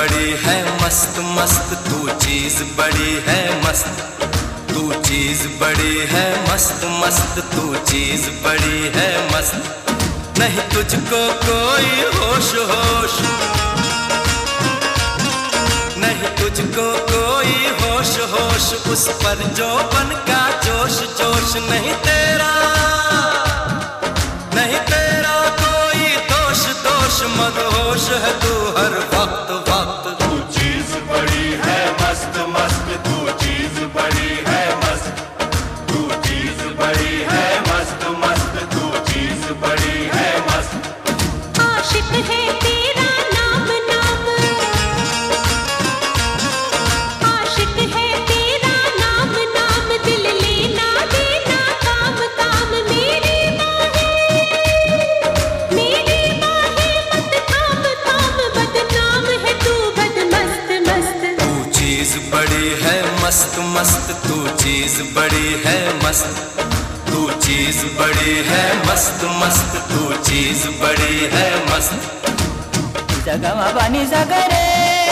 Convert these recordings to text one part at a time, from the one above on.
बड़ी है मस्त मस्त, तू चीज बड़ी है मस्त, तू चीज बड़ी है मस्त मस्त, तू चीज बड़ी है मस्त। नहीं तुझको कोई होश होश, नहीं तुझको कोई होश होश, उस पर जो बन का जोश जोश। नहीं तेरा कोई दोष दोष, मदहोश है तू हर वक्त वक्त। तू चीज बड़ी है मस्त मस्त, तू चीज बड़ी है मस्त, तू चीज बड़ी है मस्त मस्त, तू चीज बड़ी है मस्त। आशिक है तेरा नाम नाम, आशिक है तेरा नाम नाम, दिल लेना देना काम काम। मेरी बाहें मत थाम थाम, बदनाम है तू बद मस्त मस्त। तू चीज बड़ी है मस्त मस्त, तू चीज बड़ी है मस्त, तू चीज बड़ी है मस्त मस्त, तू चीज बड़ी है मस्त। जगमा बनी सगरे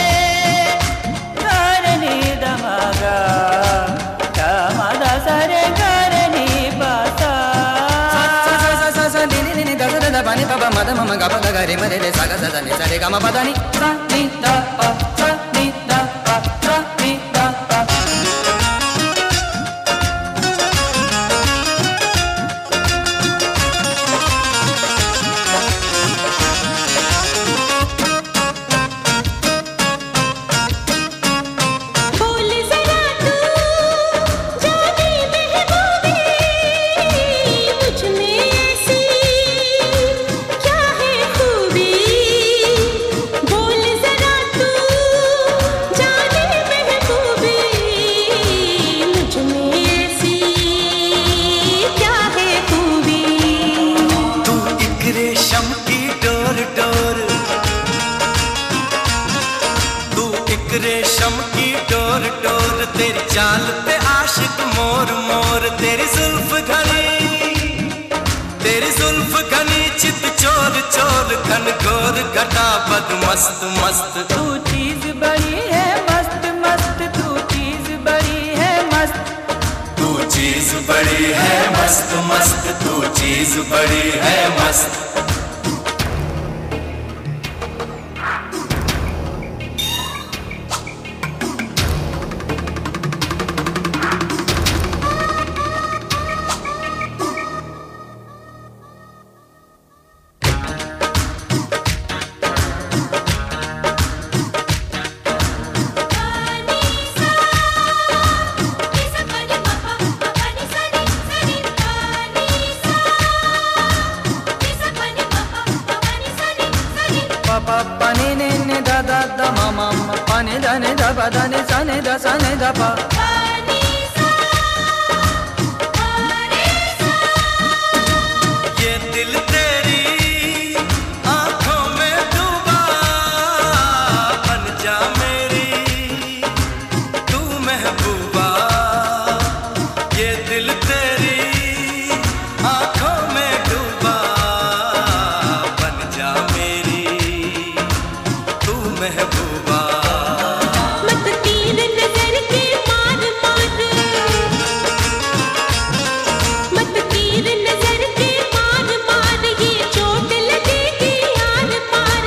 करनी दमगा, कामदा सरे करनी पासा। बनी पब मद मम गप गरे मरे रे साग सदनी सरे गम पदनी सा नी दा पा सा नी दा पा सा नी दा पा। बोल जरा तू जाने महबूबी, मुझ में ऐसी क्या है खूबी। बोल जरा तू जाने महबूबी, मुझ में ऐसी क्या है खूबी। तू एक रेशम की डोर डोर, तू एक रेशम की डोर डोर, तेरी चाल पे आशिक मोर मोर। तेरी जुल्फ घनी चित चोर चोर, घन घोर घटा बद मस्त मस्त। तू चीज बड़ी है मस्त मस्त, तू चीज बड़ी है मस्त, तू चीज बड़ी है मस्त मस्त, तू चीज बड़ी है मस्त। पापा पानी ने दा दा दा मामा पानी दा ने दा पा दा ने सा ने दा पा। ये दिल तेरी आंखों में डूबा, बन जा मेरी तू महबूबा। ये दिल तेरी आंखों में डूबा, बन जा मेरी तू महबूबा। मत तीर नजर के मार मार, मत तीर नजर के मार मार, ये चोट लगेगी यार पार।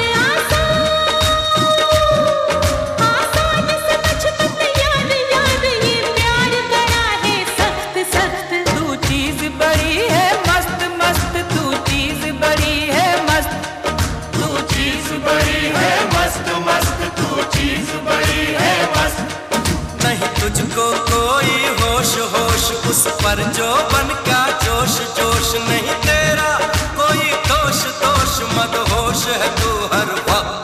आसान समझ मत यार यार, ये प्यार बड़ा है सख्त सख्त। तू चीज बड़ी है मस्त मस्त, तू चीज बड़ी है मस्त, तू चीज बड़ी है मस्त मस्त, तू चीज बड़ी है मस्त। नहीं तुझको कोई होश होश, उस पर जो बन का जोश जोश। नहीं तेरा कोई दोष दोष, मदहोश है तू हर वक्त।